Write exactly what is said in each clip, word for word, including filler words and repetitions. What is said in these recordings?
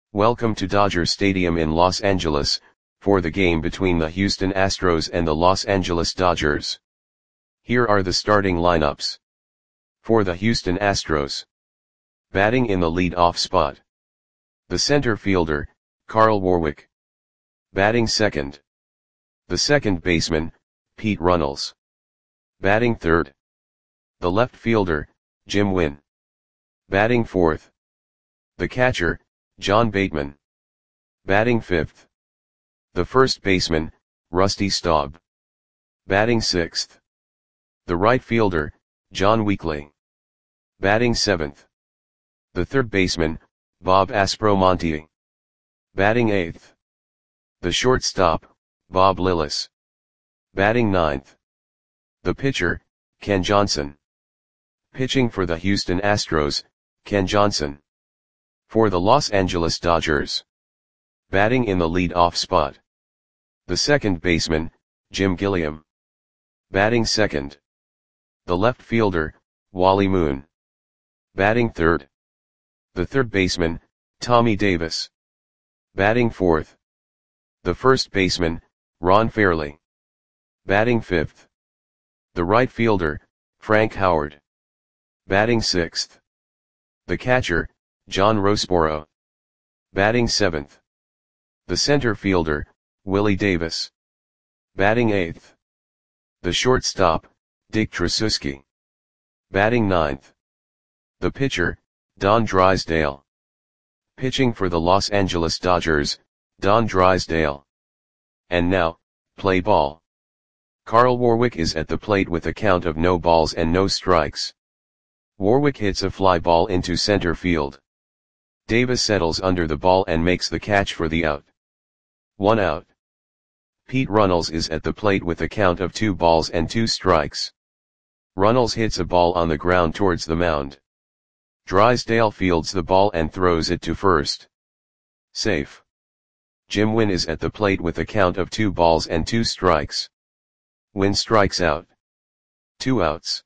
Welcome to Dodger Stadium in Los Angeles, for the game between the Houston Astros and the Los Angeles Dodgers. Here are the starting lineups. For the Houston Astros. Batting in the lead-off spot. The center fielder, Carl Warwick. Batting second. The second baseman, Pete Runnels. Batting third. The left fielder, Jim Wynn. Batting fourth. The catcher, John Bateman. Batting fifth. The first baseman, Rusty Staub. Batting sixth. The right fielder, John Weekly. Batting seventh. The third baseman, Bob Aspromonte. Batting eighth. The shortstop, Bob Lillis. Batting ninth. The pitcher, Ken Johnson. Pitching for the Houston Astros, Ken Johnson. For the Los Angeles Dodgers. Batting in the lead-off spot. The second baseman, Jim Gilliam. Batting second. The left fielder, Wally Moon. Batting third. The third baseman, Tommy Davis. Batting fourth. The first baseman, Ron Fairly. Batting fifth. The right fielder, Frank Howard. Batting sixth. The catcher, John Roseboro. Batting seventh. The center fielder, Willie Davis. Batting eighth. The shortstop, Dick Tracewski. Batting ninth. The pitcher, Don Drysdale. Pitching for the Los Angeles Dodgers, Don Drysdale. And now, play ball. Carl Warwick is at the plate with a count of no balls and no strikes. Warwick hits a fly ball into center field. Davis settles under the ball and makes the catch for the out. One out. Pete Runnels is at the plate with a count of two balls and two strikes. Runnels hits a ball on the ground towards the mound. Drysdale fields the ball and throws it to first. Safe. Jim Wynn is at the plate with a count of two balls and two strikes. Wynn strikes out. Two outs.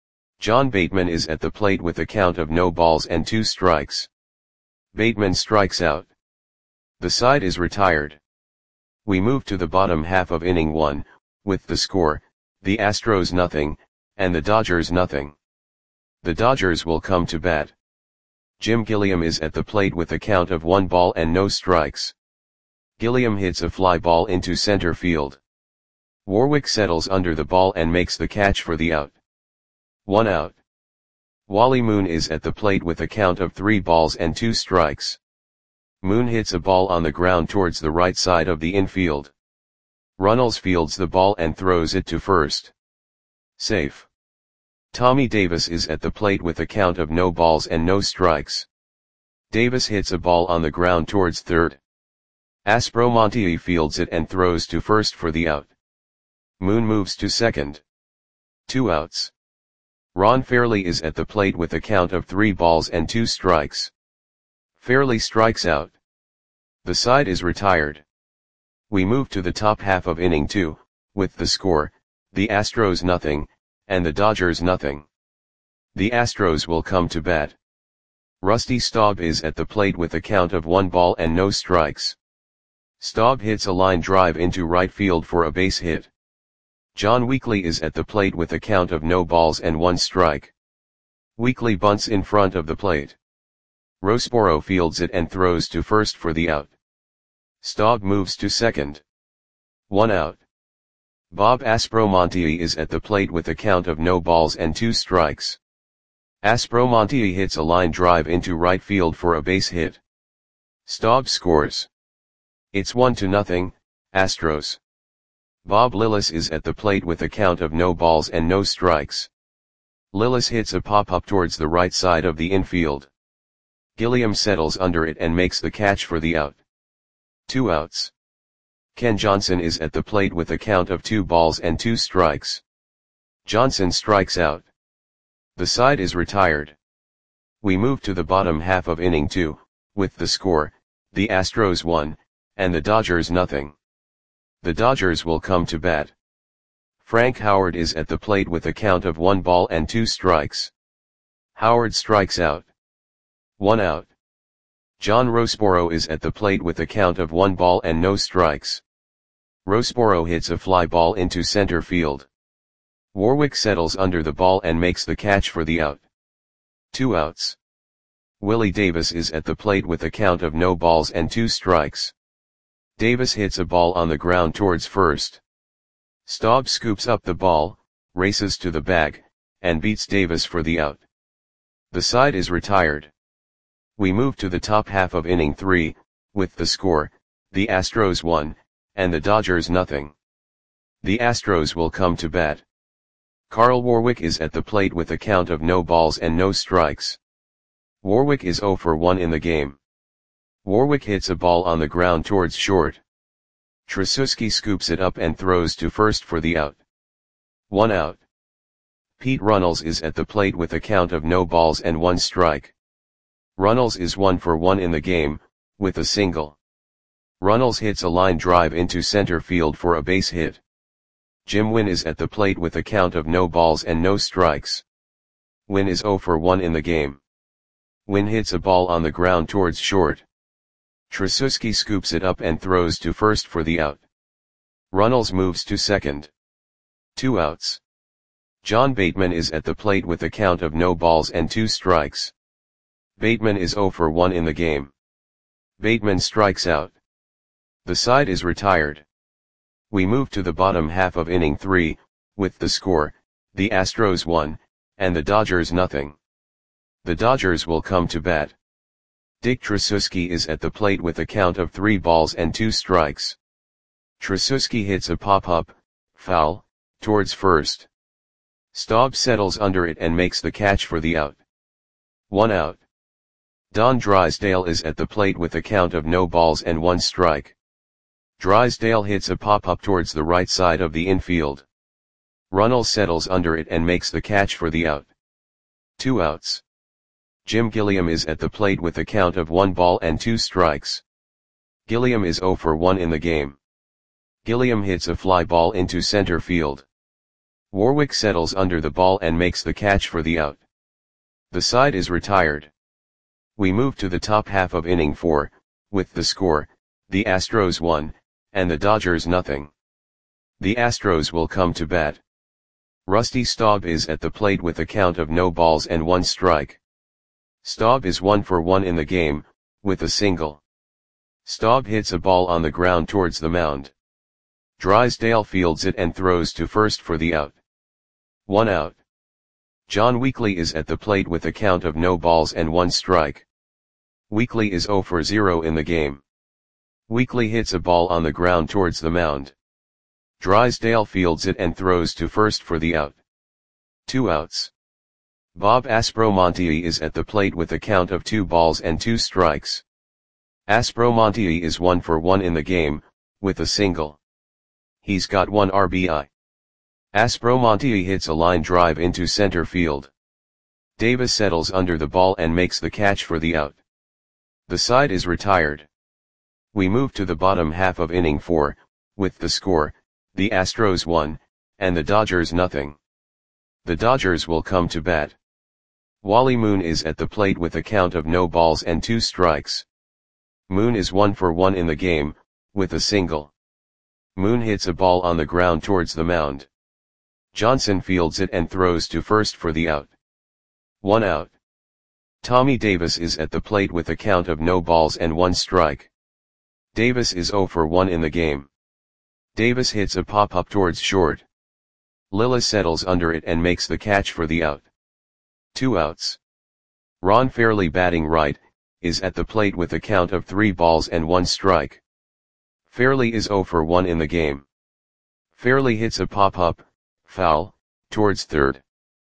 John Bateman is at the plate with a count of no balls and two strikes. Bateman strikes out. The side is retired. We move to the bottom half of inning one, with the score, the Astros nothing, and the Dodgers nothing. The Dodgers will come to bat. Jim Gilliam is at the plate with a count of one ball and no strikes. Gilliam hits a fly ball into center field. Warwick settles under the ball and makes the catch for the out. One out. Wally Moon is at the plate with a count of three balls and two strikes. Moon hits a ball on the ground towards the right side of the infield. Runnels fields the ball and throws it to first. Safe. Tommy Davis is at the plate with a count of no balls and no strikes. Davis hits a ball on the ground towards third. Aspromonte fields it and throws to first for the out. Moon moves to second. Two outs. Ron Fairly is at the plate with a count of three balls and two strikes. Fairly strikes out. The side is retired. We move to the top half of inning two, with the score, the Astros nothing, and the Dodgers nothing. The Astros will come to bat. Rusty Staub is at the plate with a count of one ball and no strikes. Staub hits a line drive into right field for a base hit. John Weekly is at the plate with a count of no balls and one strike. Weekly bunts in front of the plate. Roseboro fields it and throws to first for the out. Staub moves to second. One out. Bob Aspromonte is at the plate with a count of no balls and two strikes. Aspromonte hits a line drive into right field for a base hit. Staub scores. It's one to nothing, Astros. Bob Lillis is at the plate with a count of no balls and no strikes. Lillis hits a pop-up towards the right side of the infield. Gilliam settles under it and makes the catch for the out. Two outs. Ken Johnson is at the plate with a count of two balls and two strikes. Johnson strikes out. The side is retired. We move to the bottom half of inning two, with the score, the Astros one, and the Dodgers nothing. The Dodgers will come to bat. Frank Howard is at the plate with a count of one ball and two strikes. Howard strikes out. One out. John Roseboro is at the plate with a count of one ball and no strikes. Roseboro hits a fly ball into center field. Warwick settles under the ball and makes the catch for the out. Two outs. Willie Davis is at the plate with a count of no balls and two strikes. Davis hits a ball on the ground towards first. Staub scoops up the ball, races to the bag, and beats Davis for the out. The side is retired. We move to the top half of inning three, with the score, the Astros one, and the Dodgers nothing. The Astros will come to bat. Carl Warwick is at the plate with a count of no balls and no strikes. Warwick is oh for one in the game. Warwick hits a ball on the ground towards short. Tracewski scoops it up and throws to first for the out. One out. Pete Runnels is at the plate with a count of no balls and one strike. Runnels is one for one in the game, with a single. Runnels hits a line drive into center field for a base hit. Jim Wynn is at the plate with a count of no balls and no strikes. Wynn is oh for one in the game. Wynn hits a ball on the ground towards short. Tracewski scoops it up and throws to first for the out. Runnels moves to second. Two outs. John Bateman is at the plate with a count of no balls and two strikes. Bateman is oh for one in the game. Bateman strikes out. The side is retired. We move to the bottom half of inning three, with the score, the Astros one, and the Dodgers nothing. The Dodgers will come to bat. Dick Tracewski is at the plate with a count of three balls and two strikes. Tracewski hits a pop-up, foul, towards first. Staub settles under it and makes the catch for the out. One out. Don Drysdale is at the plate with a count of no balls and one strike. Drysdale hits a pop-up towards the right side of the infield. Runnels settles under it and makes the catch for the out. Two outs. Jim Gilliam is at the plate with a count of one ball and two strikes. Gilliam is oh for one in the game. Gilliam hits a fly ball into center field. Warwick settles under the ball and makes the catch for the out. The side is retired. We move to the top half of inning four, with the score, the Astros one, and the Dodgers nothing. The Astros will come to bat. Rusty Staub is at the plate with a count of no balls and one strike. Staub is one for one in the game, with a single. Staub hits a ball on the ground towards the mound. Drysdale fields it and throws to first for the out. One out. John Weekly is at the plate with a count of no balls and one strike. Weekly is oh for zero in the game. Weekly hits a ball on the ground towards the mound. Drysdale fields it and throws to first for the out. Two outs. Bob Aspromonte is at the plate with a count of two balls and two strikes. Aspromonte is one for one in the game, with a single. He's got one R B I. Aspromonte hits a line drive into center field. Davis settles under the ball and makes the catch for the out. The side is retired. We move to the bottom half of inning four, with the score, the Astros one, and the Dodgers nothing. The Dodgers will come to bat. Wally Moon is at the plate with a count of no balls and two strikes. Moon is one for one in the game, with a single. Moon hits a ball on the ground towards the mound. Johnson fields it and throws to first for the out. One out. Tommy Davis is at the plate with a count of no balls and one strike. Davis is oh for one in the game. Davis hits a pop-up towards short. Lillis settles under it and makes the catch for the out. Two outs. Ron Fairley, batting right, is at the plate with a count of three balls and one strike. Fairley is oh for one in the game. Fairley hits a pop-up, foul, towards third.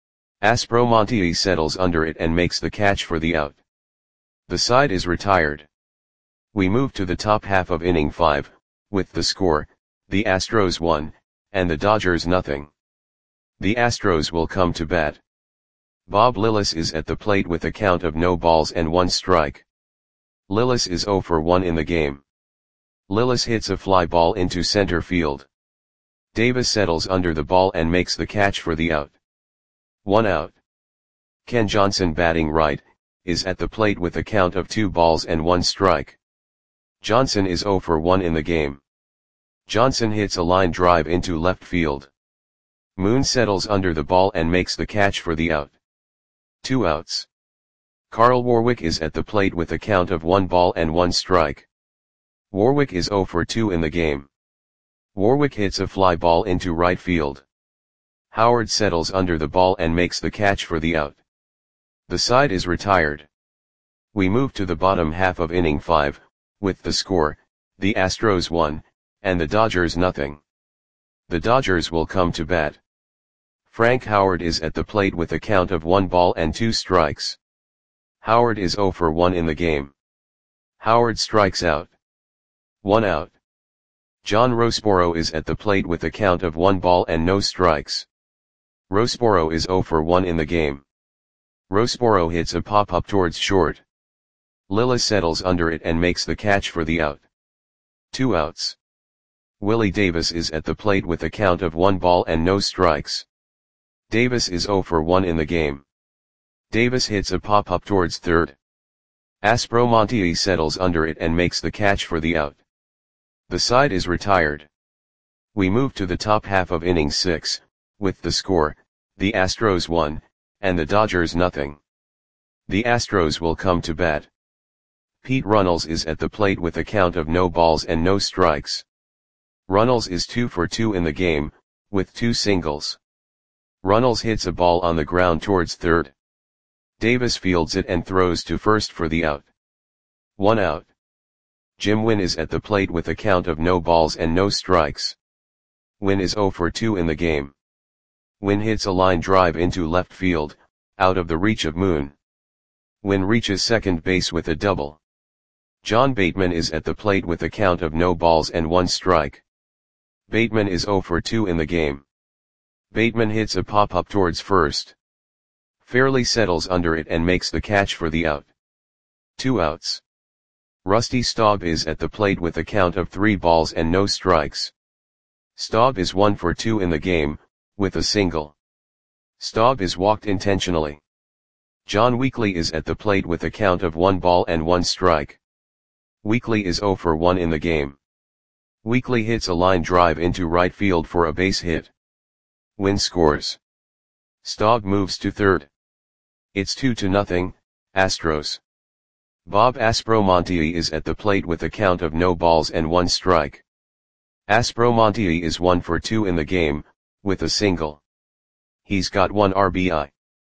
Aspromonte settles under it and makes the catch for the out. The side is retired. We move to the top half of inning five, with the score, the Astros one, and the Dodgers nothing. The Astros will come to bat. Bob Lillis is at the plate with a count of no balls and one strike. Lillis is oh for one in the game. Lillis hits a fly ball into center field. Davis settles under the ball and makes the catch for the out. One out. Ken Johnson, batting right, is at the plate with a count of two balls and one strike. Johnson is zero for one in the game. Johnson hits a line drive into left field. Moon settles under the ball and makes the catch for the out. Two outs. Carl Warwick is at the plate with a count of one ball and one strike. Warwick is zero for two in the game. Warwick hits a fly ball into right field. Howard settles under the ball and makes the catch for the out. The side is retired. We move to the bottom half of inning five, with the score, the Astros one, and the Dodgers nothing. The Dodgers will come to bat. Frank Howard is at the plate with a count of one ball and two strikes. Howard is zero for one in the game. Howard strikes out. One out. John Roseboro is at the plate with a count of one ball and no strikes. Roseboro is zero for one in the game. Roseboro hits a pop-up towards short. Lilla settles under it and makes the catch for the out. Two outs. Willie Davis is at the plate with a count of one ball and no strikes. Davis is zero for one in the game. Davis hits a pop-up towards third. Aspromonte settles under it and makes the catch for the out. The side is retired. We move to the top half of inning six, with the score, the Astros one, and the Dodgers nothing. The Astros will come to bat. Pete Runnels is at the plate with a count of no balls and no strikes. Runnels is two for two in the game, with two singles. Runnels hits a ball on the ground towards third. Davis fields it and throws to first for the out. One out. Jim Wynn is at the plate with a count of no balls and no strikes. Wynn is zero for two in the game. Wynn hits a line drive into left field, out of the reach of Moon. Wynn reaches second base with a double. John Bateman is at the plate with a count of no balls and one strike. Bateman is zero for two in the game. Bateman hits a pop-up towards first. Fairley settles under it and makes the catch for the out. Two outs. Rusty Staub is at the plate with a count of three balls and no strikes. Staub is one for two in the game, with a single. Staub is walked intentionally. John Weekly is at the plate with a count of one ball and one strike. Weekly is zero for one in the game. Weekly hits a line drive into right field for a base hit. Wynn scores. Staub moves to third. It's two to nothing, Astros. Bob Aspromonte is at the plate with a count of no balls and one strike. Aspromonte is one for two in the game, with a single. He's got one R B I.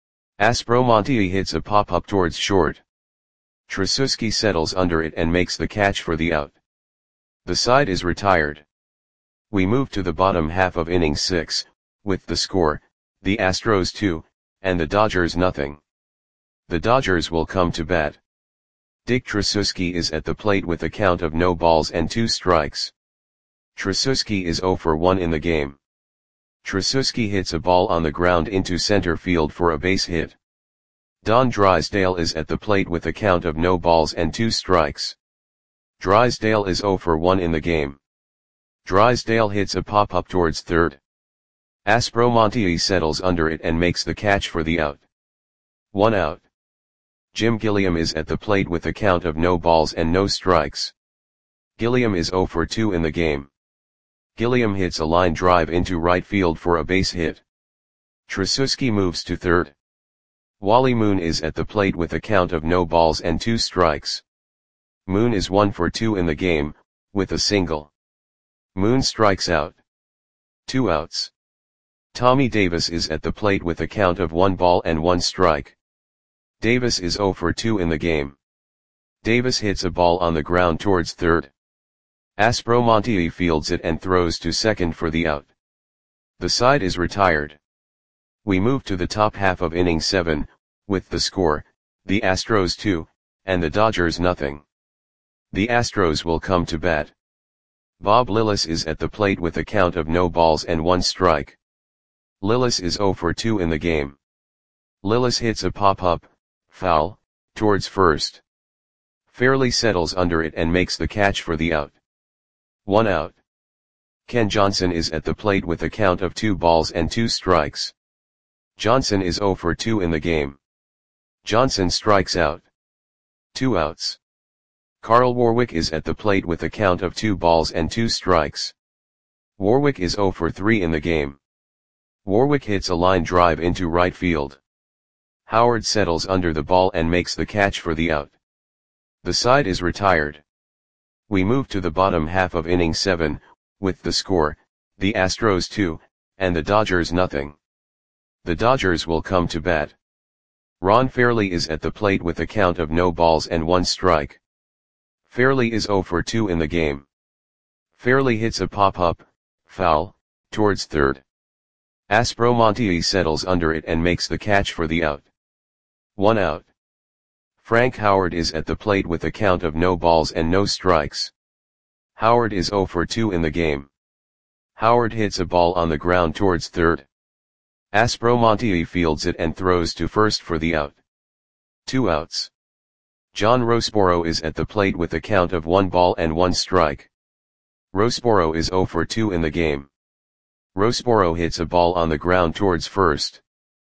Aspromonte hits a pop-up towards short. Tracewski settles under it and makes the catch for the out. The side is retired. We move to the bottom half of inning six, with the score, the Astros two, and the Dodgers nothing. The Dodgers will come to bat. Dick Tracewski is at the plate with a count of no balls and two strikes. Tracewski is zero for one in the game. Tracewski hits a ball on the ground into center field for a base hit. Don Drysdale is at the plate with a count of no balls and two strikes. Drysdale is zero for one in the game. Drysdale hits a pop-up towards third. Aspromonte settles under it and makes the catch for the out. One out. Jim Gilliam is at the plate with a count of no balls and no strikes. Gilliam is zero for two in the game. Gilliam hits a line drive into right field for a base hit. Tracewski moves to third. Wally Moon is at the plate with a count of no balls and two strikes. Moon is one for two in the game, with a single. Moon strikes out. Two outs. Tommy Davis is at the plate with a count of one ball and one strike. Davis is zero for two in the game. Davis hits a ball on the ground towards third. Aspromonte fields it and throws to second for the out. The side is retired. We move to the top half of inning seven, with the score, the Astros two, and the Dodgers nothing. The Astros will come to bat. Bob Lillis is at the plate with a count of no balls and one strike. Lillis is zero for two in the game. Lillis hits a pop-up, foul, towards first. Fairley settles under it and makes the catch for the out. One out. Ken Johnson is at the plate with a count of two balls and two strikes. Johnson is zero for two in the game. Johnson strikes out. Two outs. Carl Warwick is at the plate with a count of two balls and two strikes. Warwick is oh for three in the game. Warwick hits a line drive into right field. Howard settles under the ball and makes the catch for the out. The side is retired. We move to the bottom half of inning seven, with the score, the Astros two, and the Dodgers nothing. The Dodgers will come to bat. Ron Fairly is at the plate with a count of no balls and one strike. Fairly is oh for two in the game. Fairly hits a pop-up, foul, towards third. Aspromonte settles under it and makes the catch for the out. One out. Frank Howard is at the plate with a count of no balls and no strikes. Howard is oh for two in the game. Howard hits a ball on the ground towards third. Aspromonte fields it and throws to first for the out. Two outs. John Roseboro is at the plate with a count of one ball and one strike. Roseboro is oh for two in the game. Roseboro hits a ball on the ground towards first.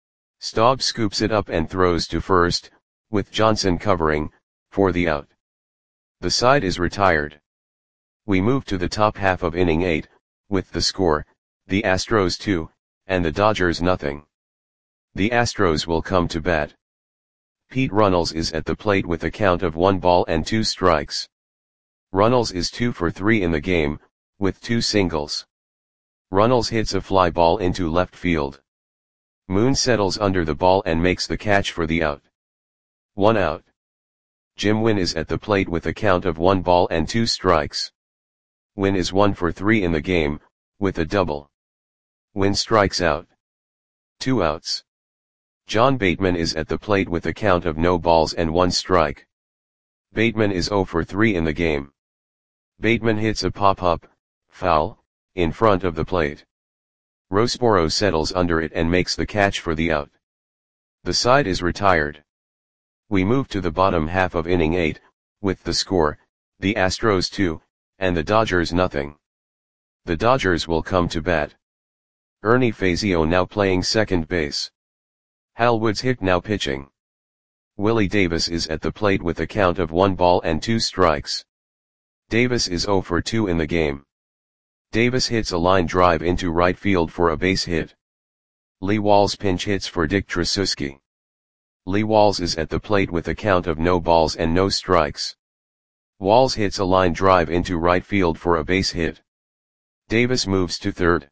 Staub scoops it up and throws to first, with Johnson covering, for the out. The side is retired. We move to the top half of inning eight, with the score, the Astros two, and the Dodgers nothing. The Astros will come to bat. Pete Runnels is at the plate with a count of one ball and two strikes. Runnels is two for three in the game, with two singles. Runnels hits a fly ball into left field. Moon settles under the ball and makes the catch for the out. One out. Jim Wynn is at the plate with a count of one ball and two strikes. Wynn is one for three in the game, with a double. Wynn strikes out. Two outs. John Bateman is at the plate with a count of no balls and one strike. Bateman is oh for three in the game. Bateman hits a pop-up, foul, in front of the plate. Roseboro settles under it and makes the catch for the out. The side is retired. We move to the bottom half of inning eight, with the score, the Astros two, and the Dodgers nothing. The Dodgers will come to bat. Ernie Fazio now playing second base. Hal Woods Hick now pitching. Willie Davis is at the plate with a count of one ball and two strikes. Davis is oh for two in the game. Davis hits a line drive into right field for a base hit. Lee Walls pinch hits for Dick Tracewski. Lee Walls is at the plate with a count of no balls and no strikes. Walls hits a line drive into right field for a base hit. Davis moves to third.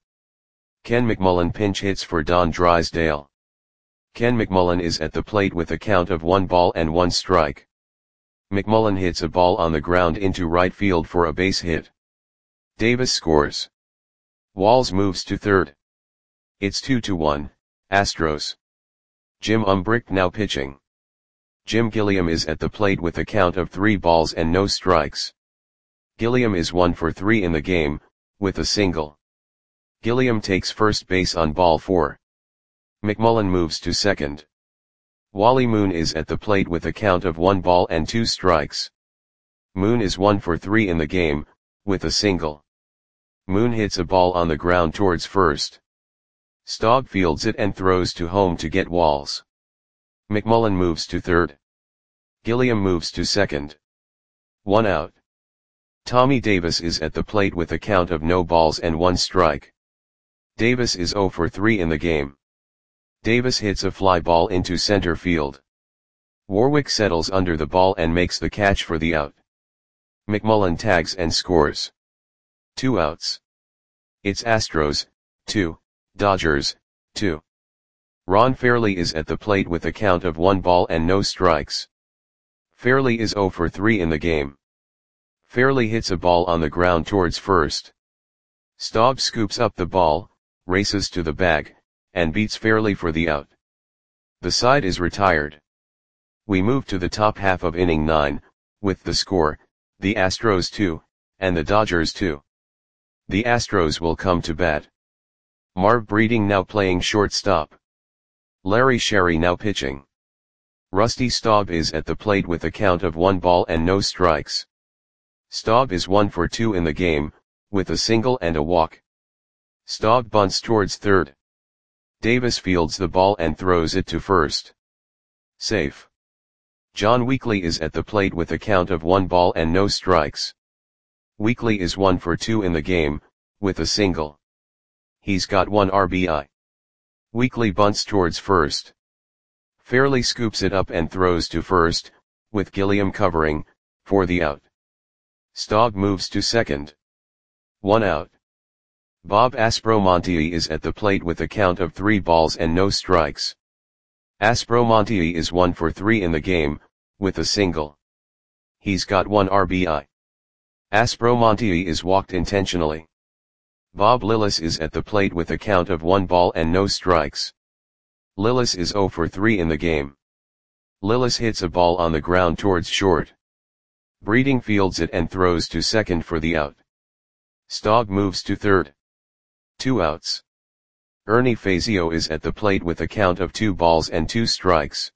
Ken McMullen pinch hits for Don Drysdale. Ken McMullen is at the plate with a count of one ball and one strike. McMullen hits a ball on the ground into right field for a base hit. Davis scores. Walls moves to third. It's two to one, Astros. Jim Umbricht now pitching. Jim Gilliam is at the plate with a count of three balls and no strikes. Gilliam is one for three in the game, with a single. Gilliam takes first base on ball four. McMullen moves to second. Wally Moon is at the plate with a count of one ball and two strikes. Moon is one for three in the game, with a single. Moon hits a ball on the ground towards first. Staub fields it and throws to home to get Walls. McMullen moves to third. Gilliam moves to second. One out. Tommy Davis is at the plate with a count of no balls and one strike. Davis is oh for three in the game. Davis hits a fly ball into center field. Warwick settles under the ball and makes the catch for the out. McMullen tags and scores. Two outs. It's Astros, two, Dodgers, two. Ron Fairly is at the plate with a count of one ball and no strikes. Fairly is oh for three in the game. Fairly hits a ball on the ground towards first. Staub scoops up the ball, races to the bag, and beats Fairly for the out. The side is retired. We move to the top half of inning nine, with the score, the Astros two, and the Dodgers two. The Astros will come to bat. Marv Breeding now playing shortstop. Larry Sherry now pitching. Rusty Staub is at the plate with a count of one ball and no strikes. Staub is one for two in the game, with a single and a walk. Staub bunts towards third. Davis fields the ball and throws it to first. Safe. John Weekly is at the plate with a count of one ball and no strikes. Weekly is one for two in the game, with a single. He's got one R B I. Weekly bunts towards first. Fairley scoops it up and throws to first, with Gilliam covering, for the out. Staub moves to second. One out. Bob Aspromonte is at the plate with a count of three balls and no strikes. Aspromonte is one for three in the game, with a single. He's got one R B I. Aspromonte is walked intentionally. Bob Lillis is at the plate with a count of one ball and no strikes. Lillis is zero for three in the game. Lillis hits a ball on the ground towards short. Breeding fields it and throws to second for the out. Staub moves to third. Two outs. Ernie Fazio is at the plate with a count of two balls and two strikes.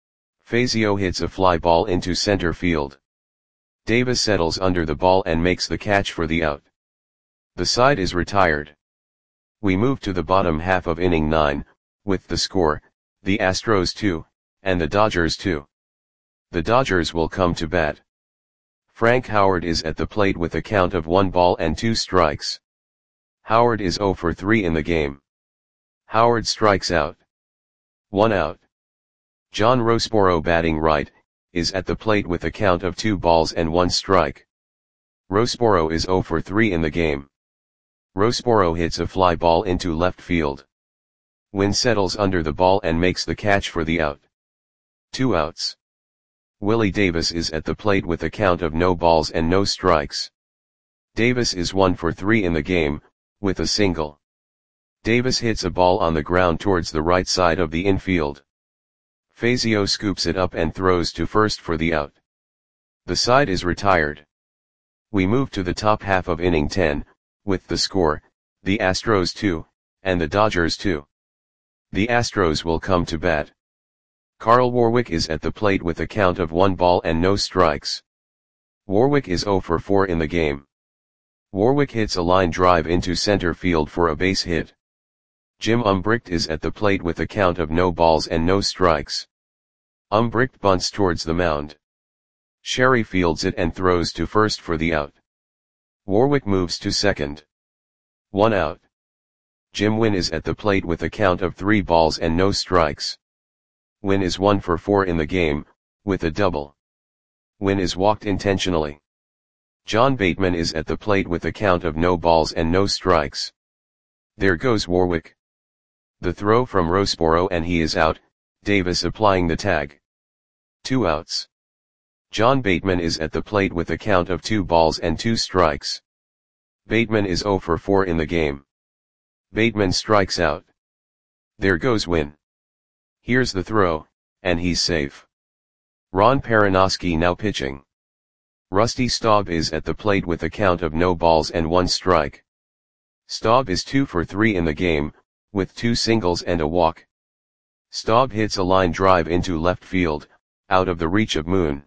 Fazio hits a fly ball into center field. Davis settles under the ball and makes the catch for the out. The side is retired. We move to the bottom half of inning nine, with the score, the Astros two, and the Dodgers two. The Dodgers will come to bat. Frank Howard is at the plate with a count of one ball and two strikes. Howard is zero for three in the game. Howard strikes out. One out. John Roseboro, batting right, is at the plate with a count of two balls and one strike. Roseboro is zero for three in the game. Roseboro hits a fly ball into left field. Wynn settles under the ball and makes the catch for the out. Two outs. Willie Davis is at the plate with a count of no balls and no strikes. Davis is one for three in the game, with a single. Davis hits a ball on the ground towards the right side of the infield. Fazio scoops it up and throws to first for the out. The side is retired. We move to the top half of inning ten, with the score, the Astros two, and the Dodgers two. The Astros will come to bat. Carl Warwick is at the plate with a count of one ball and no strikes. Warwick is zero for four in the game. Warwick hits a line drive into center field for a base hit. Jim Umbricht is at the plate with a count of no balls and no strikes. Umbricht bunts towards the mound. Sherry fields it and throws to first for the out. Warwick moves to second. One out. Jim Wynn is at the plate with a count of three balls and no strikes. Wynn is one for four in the game, with a double. Wynn is walked intentionally. John Bateman is at the plate with a count of no balls and no strikes. There goes Warwick. The throw from Roseboro and he is out, Davis applying the tag. Two outs. John Bateman is at the plate with a count of two balls and two strikes. Bateman is zero for four in the game. Bateman strikes out. There goes Wynn. Here's the throw, and he's safe. Ron Perinoski now pitching. Rusty Staub is at the plate with a count of no balls and one strike. Staub is two for three in the game, with two singles and a walk. Staub hits a line drive into left field, out of the reach of Moon.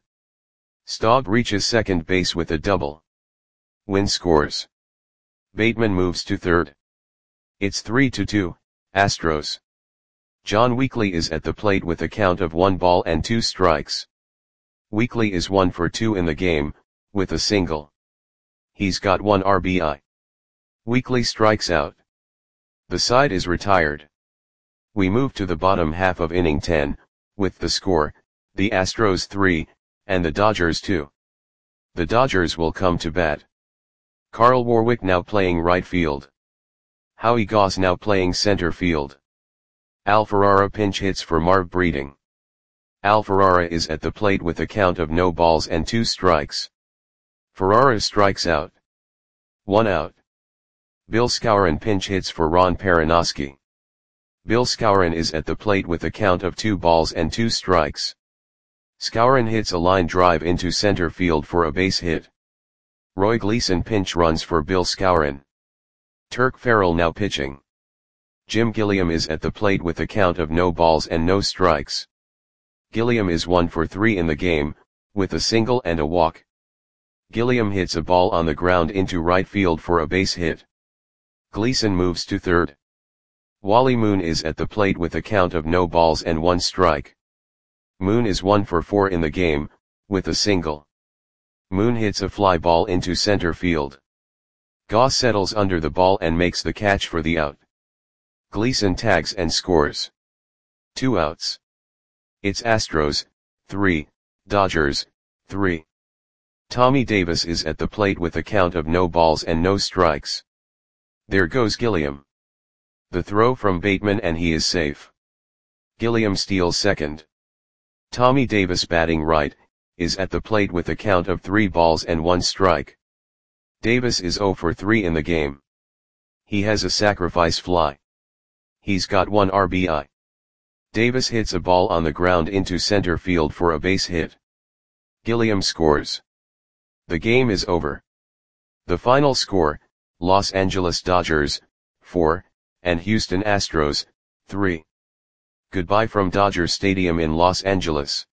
Staub reaches second base with a double. Wynn scores. Bateman moves to third. It's three to two, Astros. John Weekly is at the plate with a count of one ball and two strikes. Weekly is one for two in the game, with a single. He's got one R B I. Weekly strikes out. The side is retired. We move to the bottom half of inning ten, with the score, the Astros three, and the Dodgers two. The Dodgers will come to bat. Carl Warwick now playing right field. Howie Goss now playing center field. Al Ferrara pinch hits for Marv Breeding. Al Ferrara is at the plate with a count of no balls and two strikes. Ferrara strikes out. One out. Bill Skowron pinch hits for Ron Perinoski. Bill Skowron is at the plate with a count of two balls and two strikes. Skowron hits a line drive into center field for a base hit. Roy Gleason pinch runs for Bill Skowron. Turk Farrell now pitching. Jim Gilliam is at the plate with a count of no balls and no strikes. Gilliam is one for three in the game, with a single and a walk. Gilliam hits a ball on the ground into right field for a base hit. Gleason moves to third. Wally Moon is at the plate with a count of no balls and one strike. Moon is one for four in the game, with a single. Moon hits a fly ball into center field. Goss settles under the ball and makes the catch for the out. Gleason tags and scores. Two outs. It's Astros, three, Dodgers, three. Tommy Davis is at the plate with a count of no balls and no strikes. There goes Gilliam. The throw from Bateman and he is safe. Gilliam steals second. Tommy Davis, batting right, is at the plate with a count of three balls and one strike. Davis is oh for three in the game. He has a sacrifice fly. He's got one R B I. Davis hits a ball on the ground into center field for a base hit. Gilliam scores. The game is over. The final score, Los Angeles Dodgers, four, and Houston Astros, three. Goodbye from Dodger Stadium in Los Angeles.